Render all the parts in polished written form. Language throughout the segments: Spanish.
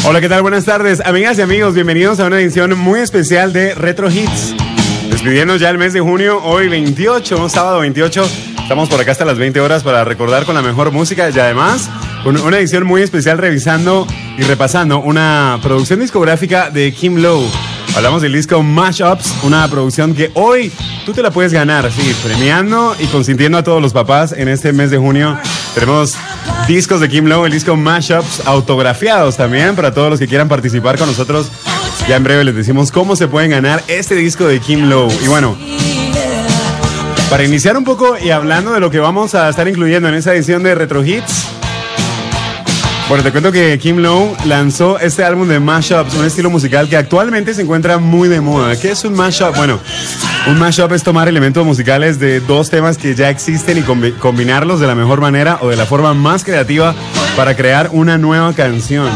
Hola, ¿qué tal? Buenas tardes, amigas y amigos. Bienvenidos a una edición muy especial de Retro Hits. Despidiendo ya el mes de junio, hoy 28, sábado 28. Estamos por acá hasta las 20 horas para recordar con la mejor música y además con una edición muy especial revisando y repasando una producción discográfica de Kim Lowe. Hablamos del disco Mashups, una producción que hoy tú te la puedes ganar, sí, premiando y consintiendo a todos los papás en este mes de junio. Tenemos discos de Kim Lowe, el disco Mashups, autografiados también para todos los que quieran participar con nosotros. Ya en breve les decimos cómo se pueden ganar este disco de Kim Lowe. Y bueno, para iniciar un poco y hablando de lo que vamos a estar incluyendo en esta edición de Retro Hits, bueno, te cuento que Kim Lowe lanzó este álbum de mashups, un estilo musical que actualmente se encuentra muy de moda. ¿Qué es un mashup? Bueno, un mashup es tomar elementos musicales de dos temas que ya existen y combinarlos de la mejor manera o de la forma más creativa para crear una nueva canción.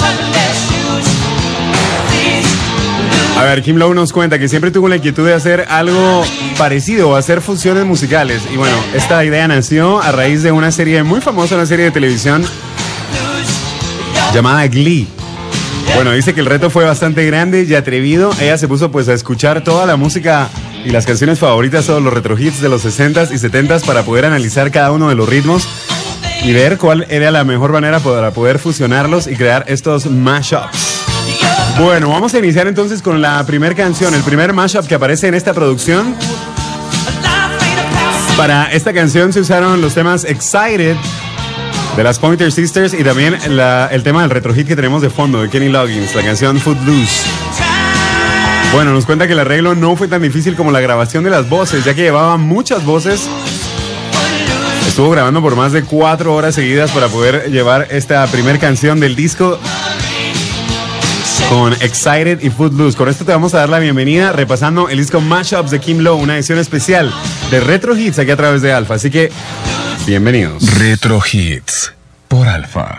A ver, Kim Lowe nos cuenta que siempre tuvo la inquietud de hacer algo parecido, hacer fusiones musicales. Y bueno, esta idea nació a raíz de una serie muy famosa, una serie de televisión llamada Glee. Bueno, dice que el reto fue bastante grande y atrevido. Ella se puso pues a escuchar toda la música y las canciones favoritas, todos los retro hits de los 60s y 70s para poder analizar cada uno de los ritmos y ver cuál era la mejor manera para poder fusionarlos y crear estos mashups. Bueno, vamos a iniciar entonces con la primera canción, el primer mashup que aparece en esta producción. Para esta canción se usaron los temas Excited de las Pointer Sisters y también el tema del retro hit que tenemos de fondo de Kenny Loggins, la canción Footloose. Bueno, nos cuenta que el arreglo no fue tan difícil como la grabación de las voces, ya que llevaba muchas voces. Estuvo grabando por más de 4 horas seguidas para poder llevar esta primera canción del disco con Excited y Footloose. Con esto te vamos a dar la bienvenida repasando el disco Mashups de Kim Lowe, una edición especial de Retro Hits aquí a través de Alfa. Así que bienvenidos. Retro Hits por Alfa.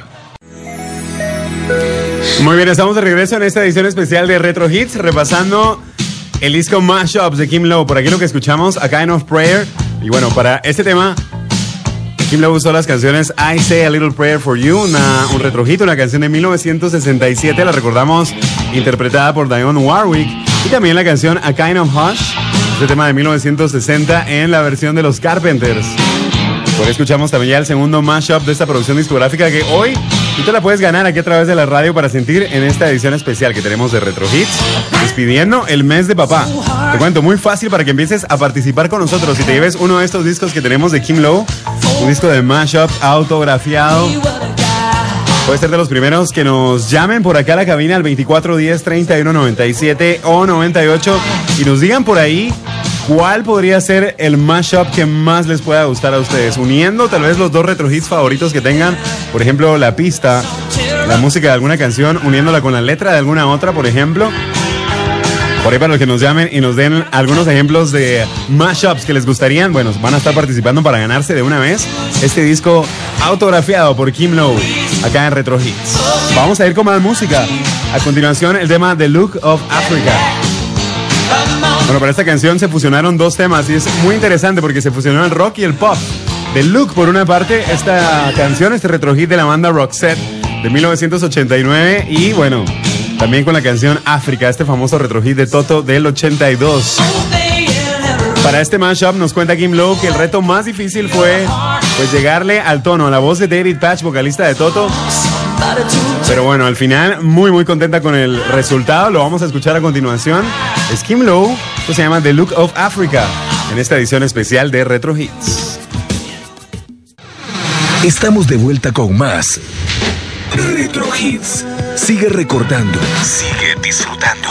Muy bien, estamos de regreso en esta edición especial de Retro Hits, repasando el disco Mashups de Kim Lowe. Por aquí lo que escuchamos, A Kind of Prayer. Y bueno, para este tema, Kim Lowe usó las canciones I Say a Little Prayer for You, un retro hit, una canción de 1967, la recordamos interpretada por Dionne Warwick. Y también la canción A Kind of Hush, este tema de 1960 en la versión de los Carpenters. Por ahí escuchamos también ya el segundo mashup de esta producción discográfica que hoy tú te la puedes ganar aquí a través de la radio para sentir en esta edición especial que tenemos de Retro Hits, despidiendo el mes de papá. Te cuento, muy fácil para que empieces a participar con nosotros y te lleves uno de estos discos que tenemos de Kim Lowe, un disco de mashup autografiado. Puede ser de los primeros que nos llamen por acá a la cabina al 2410-3197 o 98 y nos digan por ahí cuál podría ser el mashup que más les pueda gustar a ustedes, uniendo tal vez los dos retro hits favoritos que tengan, por ejemplo la pista, la música de alguna canción, uniéndola con la letra de alguna otra, por ejemplo. Por ahí para los que nos llamen y nos den algunos ejemplos de mashups que les gustarían, bueno, van a estar participando para ganarse de una vez este disco autografiado por Kim Lowe acá en Retro Hits. Vamos a ir con más música. A continuación el tema The Look of Africa. Bueno, para esta canción se fusionaron dos temas y es muy interesante porque se fusionó el rock y el pop. The Look, por una parte, esta canción, este retro hit de la banda Roxette de 1989 y bueno, también con la canción África, este famoso retro hit de Toto del 82. Para este mashup nos cuenta Kim Lowe que el reto más difícil fue pues llegarle al tono, a la voz de David Patch, vocalista de Toto. Pero bueno, al final muy contenta con el resultado. Lo vamos a escuchar a continuación. Es Kim Lowe, esto se llama The Look of Africa, en esta edición especial de Retro Hits. Estamos de vuelta con más Retro Hits. Sigue recordando, sigue disfrutando.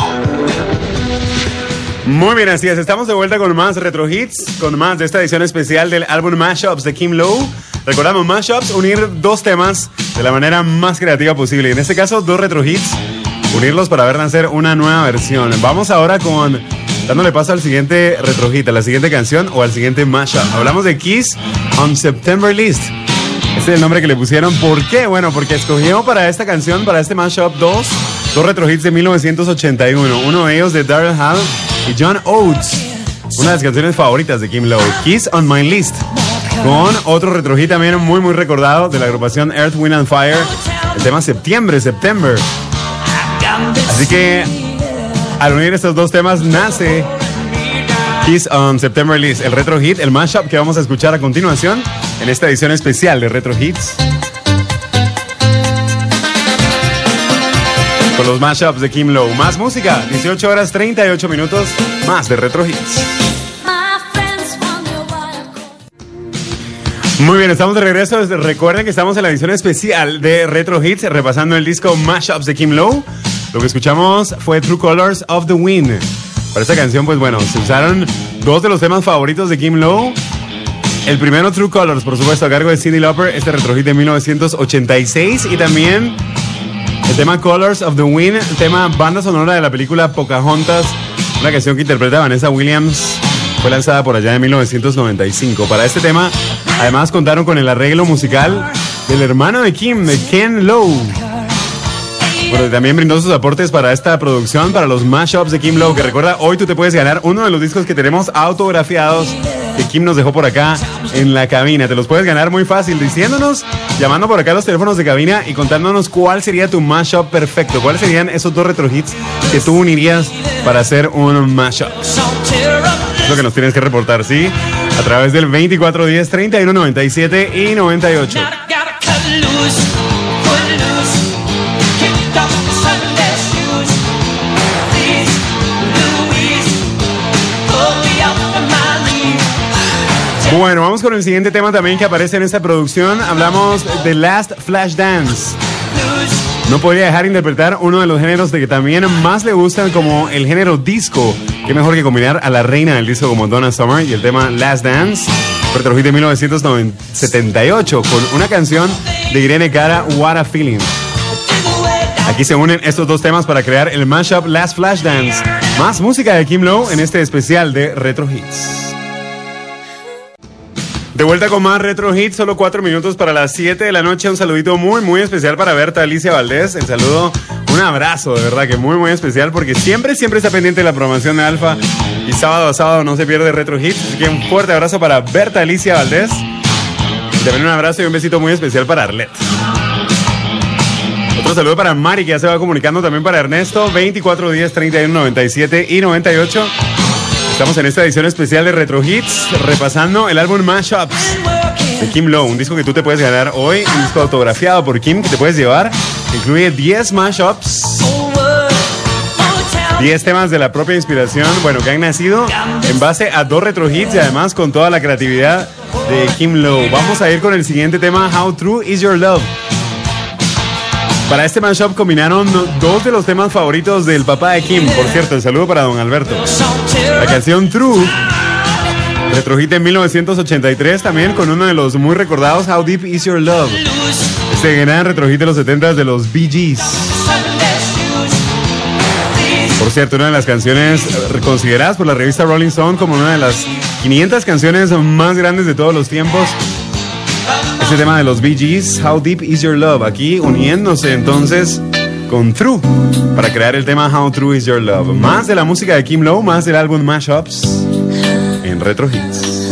Muy bien, así es, estamos de vuelta con más Retro Hits, con más de esta edición especial del álbum Mashups de Kim Lowe. Recordamos, mashups, unir dos temas de la manera más creativa posible. En este caso, dos retro hits, unirlos para ver nacer una nueva versión. Vamos ahora con dándole paso al siguiente retro hit, a la siguiente canción o al siguiente mashup. Hablamos de Kiss on September List. Este es el nombre que le pusieron. ¿Por qué? Bueno, porque escogió para esta canción, para este mashup, dos retro hits de 1981. Uno de ellos de Daryl Hall y John Oates. Una de las canciones favoritas de Kim Lowe, Kiss on My List. Con otro retro hit también muy recordado de la agrupación Earth, Wind and Fire, el tema September. Así que al unir estos dos temas nace Kiss on September List, el Retro Hit, el mashup que vamos a escuchar a continuación en esta edición especial de Retro Hits. Con los mashups de Kim Lowe. Más música, 18 horas 38 minutos, más de Retro Hits. Muy bien, estamos de regreso. Recuerden que estamos en la edición especial de Retro Hits, repasando el disco Mashups de Kim Lowe. Lo que escuchamos fue True Colors of the Wind. Para esta canción, pues bueno, se usaron dos de los temas favoritos de Kim Lowe. El primero, True Colors, por supuesto, a cargo de Cyndi Lauper, este retro hit de 1986. Y también el tema Colors of the Wind, el tema banda sonora de la película Pocahontas, una canción que interpreta Vanessa Williams. Fue lanzada por allá en 1995. Para este tema, además, contaron con el arreglo musical del hermano de Kim, de Ken Lowe. Bueno, también brindó sus aportes para esta producción, para los mashups de Kim Lowe, que recuerda, hoy tú te puedes ganar uno de los discos que tenemos autografiados que Kim nos dejó por acá en la cabina. Te los puedes ganar muy fácil diciéndonos, llamando por acá a los teléfonos de cabina y contándonos cuál sería tu mashup perfecto, cuáles serían esos dos retro hits que tú unirías para hacer un mashup. Es lo que nos tienes que reportar, ¿sí? A través del 2410 3197 y 98. Bueno, vamos con el siguiente tema también que aparece en esta producción. Hablamos de Last Flash Dance. No podía dejar de interpretar uno de los géneros de que también más le gustan, como el género disco. Qué mejor que combinar a la reina del disco como Donna Summer y el tema Last Dance, retro hit de 1978, con una canción de Irene Cara, What a Feeling. Aquí se unen estos dos temas para crear el mashup Last Flash Dance. Más música de Kim Lowe en este especial de Retro Hits. De vuelta con más Retro Hits, solo 4 minutos para las 7 de la noche. Un saludito muy especial para Berta Alicia Valdés. El saludo, un abrazo, de verdad que muy especial, porque siempre está pendiente de la programación de Alfa. Y sábado a sábado no se pierde Retro Hits. Así que un fuerte abrazo para Berta Alicia Valdés. Y también un abrazo y un besito muy especial para Arlet. Otro saludo para Mari, que ya se va comunicando, también para Ernesto. 2410 31 97 y 98. Estamos en esta edición especial de Retro Hits, repasando el álbum Mashups de Kim Lowe, un disco que tú te puedes ganar hoy, un disco autografiado por Kim que te puedes llevar. Incluye 10 mashups, 10 temas de la propia inspiración, bueno, que han nacido en base a dos Retro Hits y además con toda la creatividad de Kim Lowe. Vamos a ir con el siguiente tema, How True Is Your Love. Para este mashup combinaron dos de los temas favoritos del papá de Kim. Por cierto, el saludo para don Alberto. La canción True, retro hit en 1983, también con uno de los muy recordados, How Deep Is Your Love. Este gran retro hit de los 70s de los Bee Gees. Por cierto, una de las canciones consideradas por la revista Rolling Stone como una de las 500 canciones más grandes de todos los tiempos. Este tema de los Bee Gees, How Deep Is Your Love, aquí uniéndose entonces con True para crear el tema How True Is Your Love. Más de la música de Kim Lowe, más del álbum Mashups en Retro Hits.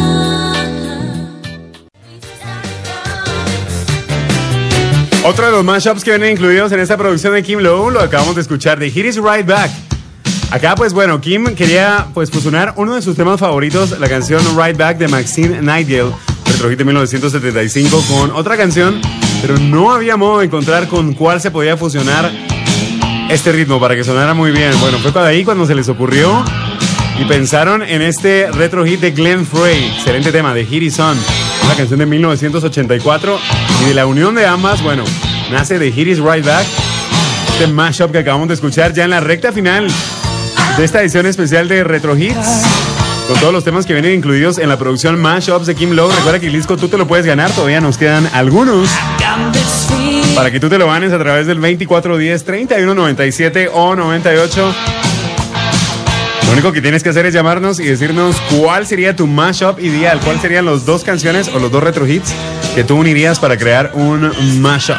Otro de los mashups que vienen incluidos en esta producción de Kim Lowe lo acabamos de escuchar, de Hit Is Right Back. Acá pues bueno, Kim quería pues fusionar uno de sus temas favoritos, la canción Right Back de Maxine Nightingale, retro hit de 1975, con otra canción, pero no había modo de encontrar con cuál se podía fusionar este ritmo para que sonara muy bien. Bueno, fue ahí cuando se les ocurrió y pensaron en este retro hit de Glenn Frey, excelente tema de Hit Is On, una canción de 1984, y de la unión de ambas, bueno, nace de Hit Is Right Back, este mashup que acabamos de escuchar ya en la recta final de esta edición especial de Retro Hits, con todos los temas que vienen incluidos en la producción Mashups de Kim Lowe. Recuerda que el disco tú te lo puedes ganar, todavía nos quedan algunos para que tú te lo ganes a través del 2410 31 97 o 98. Lo único que tienes que hacer es llamarnos y decirnos cuál sería tu mashup ideal, cuáles serían las dos canciones o los dos retro hits que tú unirías para crear un mashup.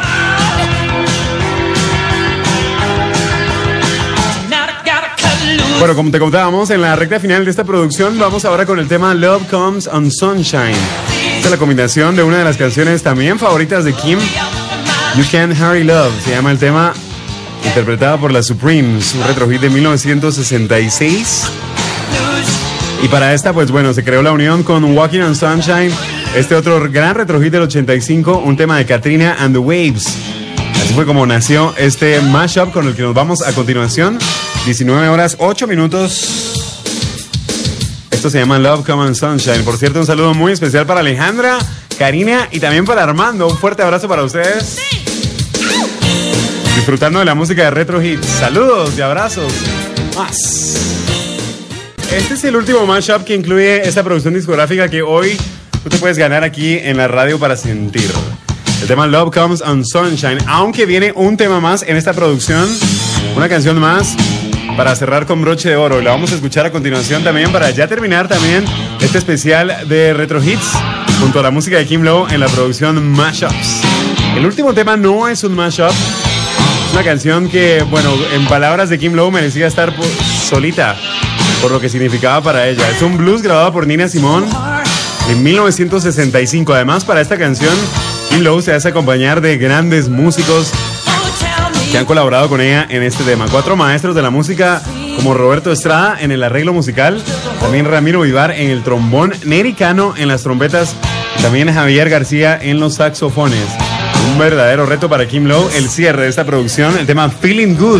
Bueno, como te contábamos, en la recta final de esta producción vamos ahora con el tema Love Comes on Sunshine. Esta es la combinación de una de las canciones también favoritas de Kim, You Can't Hurry Love. Se llama el tema interpretada por la Supremes, su retro hit de 1966. Y para esta, pues bueno, se creó la unión con Walking on Sunshine, este otro gran retro hit del 85, un tema de Katrina and the Waves. Así fue como nació este mashup con el que nos vamos a continuación. 19 horas, 8 minutos. Esto se llama Love Come on Sunshine. Por cierto, un saludo muy especial para Alejandra, Karina y también para Armando. Un fuerte abrazo para ustedes. Disfrutando de la música de Retro Hits. Saludos y abrazos. Más. Este es el último mashup que incluye esta producción discográfica que hoy tú te puedes ganar aquí en la radio para sentir. El tema Love Comes on Sunshine. Aunque viene un tema más en esta producción, una canción más para cerrar con broche de oro. La vamos a escuchar a continuación también para ya terminar también este especial de Retro Hits junto a la música de Kim Lowe en la producción Mashups. El último tema no es un mashup. Es una canción que, bueno, en palabras de Kim Lowe merecía estar solita por lo que significaba para ella. Es un blues grabado por Nina Simone en 1965. Además, para esta canción, Kim Lowe se hace acompañar de grandes músicos que han colaborado con ella en este tema. 4 maestros de la música como Roberto Estrada en el arreglo musical, también Ramiro Vivar en el trombón, Neri Cano en las trompetas, y también Javier García en los saxofones. Un verdadero reto para Kim Lowe, el cierre de esta producción, el tema Feeling Good.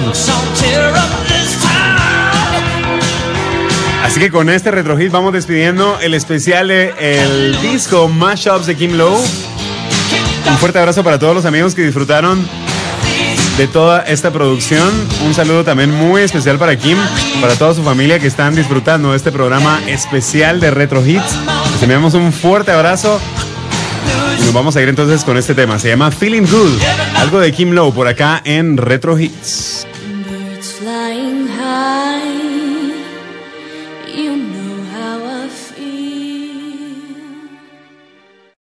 Así que con este retro hit vamos despidiendo el especial de el disco Mashups de Kim Lowe. Un fuerte abrazo para todos los amigos que disfrutaron de toda esta producción. Un saludo también muy especial para Kim, para toda su familia que están disfrutando de este programa especial de Retro Hits. Les enviamos un fuerte abrazo y nos vamos a ir entonces con este tema. Se llama Feeling Good, algo de Kim Lowe por acá en Retro Hits. Birds flying